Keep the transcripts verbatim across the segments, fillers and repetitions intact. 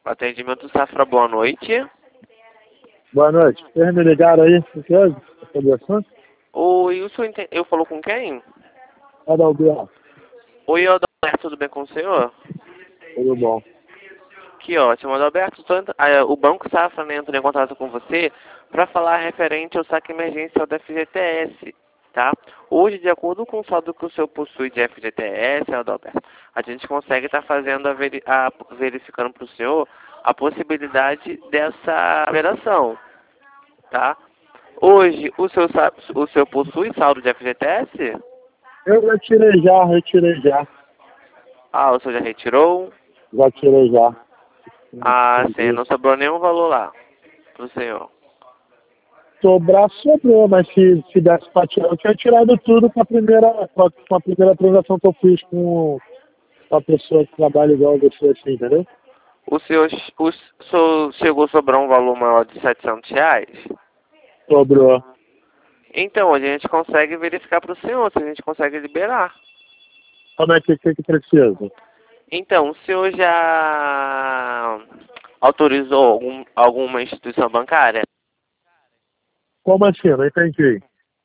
Atendimento Safra, boa noite. Boa noite. Vocês me ligaram aí? O que houve? Sobre o assunto? Oi, o senhor ente- eu falou com quem? Adalberto. Oi, Adalberto, tudo bem com o senhor? Tudo bom. Que ótimo, Adalberto. Tô ent- ah, o Banco Safra, né, entrou em contato com você para falar referente ao saque emergencial da F G T S, tá? Hoje, de acordo com o saldo que o senhor possui de F G T S, Adalberto, a gente consegue estar fazendo a, veri a verificando para o senhor a possibilidade dessa liberação, tá? Hoje, o senhor, sabe, o senhor possui saldo de F G T S? Eu já tirei já, retirei já. Ah, o senhor já retirou? Já tirei já. Ah, sim, não sobrou nenhum valor lá pro senhor. Sobrar, sobrou, mas se, se desse pra tirar, eu tinha tirado tudo com a primeira, com a, com a primeira transação que eu fiz com uma pessoa que trabalha igual a você, assim, entendeu? O senhor, o senhor chegou a sobrar um valor maior de setecentos reais? Sobrou. Então, a gente consegue verificar para o senhor se a gente consegue liberar. Como é que, que, que precisa? Então, o senhor já autorizou algum, alguma instituição bancária? Como assim? Não entendi.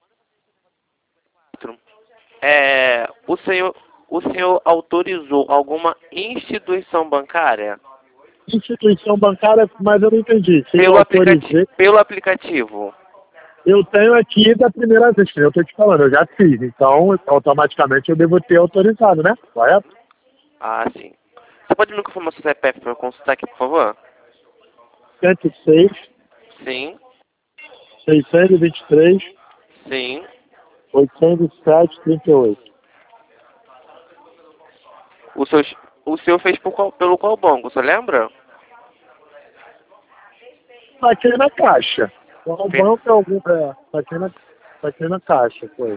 É, o senhor, o senhor autorizou alguma instituição bancária? Instituição bancária, mas eu não entendi. Se eu Pelo, autorizei, aplicati pelo aplicativo. eu tenho aqui da primeira vez que eu estou te falando, eu já fiz. Então, automaticamente eu devo ter autorizado, né? Correto? Ah, sim. Você pode me confirmar seu C P F para eu consultar aqui, por favor? cento e seis, Sim, seiscentos e vinte e três, sim. oitocentos e sete, trinta e oito. O seu, o senhor fez por qual, pelo qual banco, você lembra? Saquei na caixa. O Fe- banco é algum. É, saquei na, saquei na caixa, foi.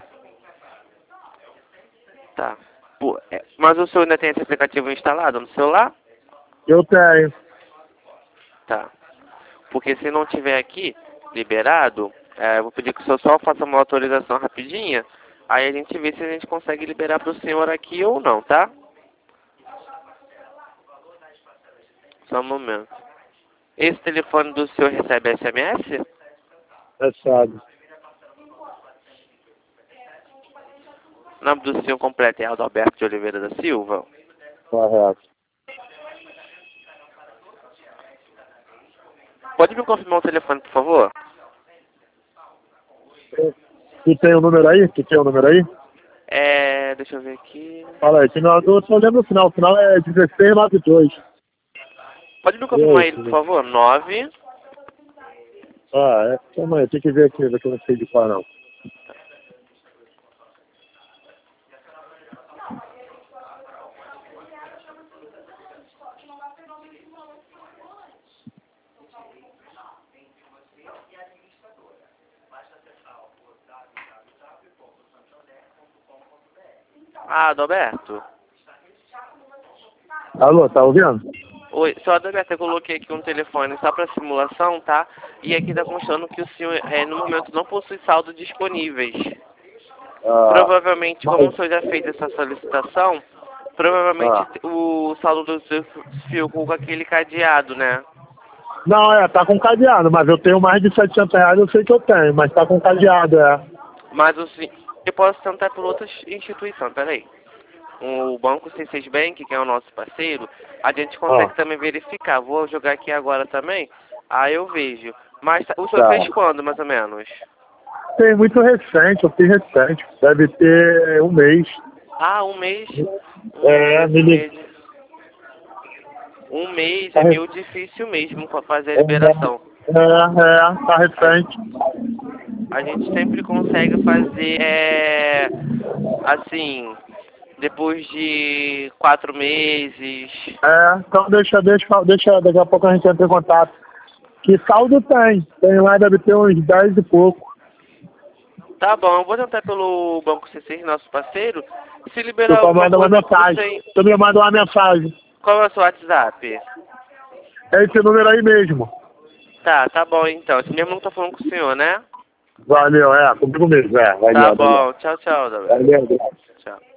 Tá. Pô, é, mas o senhor ainda tem esse aplicativo instalado no celular? Eu tenho. Tá. Porque se não tiver aqui liberado, é, eu vou pedir que o senhor só faça uma autorização rapidinha. Aí a gente vê se a gente consegue liberar para o senhor aqui ou não, tá? Só um momento. Esse telefone do senhor recebe S M S? É sabe. O nome do senhor completo é Adalberto de Oliveira da Silva? Correto. Pode me confirmar o telefone, por favor? Tu tem o número aí? Tu tem o número aí? É... Deixa eu ver aqui... Fala aí. Final, eu só lembro o final. O final é dezesseis noventa e dois. Pode me E confirmar aí, ele, por filho? favor? nove... Ah, é. Calma aí. Tem que ver aqui, que eu não sei de qual não. Ah, Adalberto? Alô, tá ouvindo? Oi, seu Adalberto, eu coloquei aqui um telefone só para simulação, tá? E aqui tá constando que o senhor, é, no momento, não possui saldo disponíveis. Ah, Provavelmente, como o mas, senhor já fez essa solicitação, provavelmente ah. o saldo do seu ficou com aquele cadeado, né? Não, é, tá com cadeado, mas eu tenho mais de setecentos reais, eu sei que eu tenho, mas tá com cadeado, é. Mas o sen- eu posso tentar por outras instituições, peraí. O Banco C seis Bank, que é o nosso parceiro, a gente consegue Ó, também verificar. Vou jogar aqui agora também, aí eu vejo. Mas tá- o senhor tá. fez quando, mais ou menos? Tem muito recente, eu fiz recente. Deve ter um mês. Ah, um mês. Um É, mês, me um li- mês. Um mês tá é re- meio difícil mesmo para fazer a é, liberação. é, tá A, recente. a gente sempre consegue fazer, é, assim, depois de quatro meses. É, então deixa, deixa, deixa, daqui a pouco a gente entra em contato. Que saldo tem? Tem lá, deve ter uns dez e pouco. Tá bom, eu vou tentar pelo Banco C seis, nosso parceiro. Se Tu liberar só alguma manda uma coisa pro mensagem. sem. Tu me manda uma mensagem. Qual é o seu WhatsApp? É esse número aí mesmo. Tá, tá bom então. Esse mesmo não tá falando com o senhor, né? Valeu, é, comigo mesmo, é. Tá Valeu, valeu. bom. Tchau, tchau, Davi. Valeu, valeu. Tchau.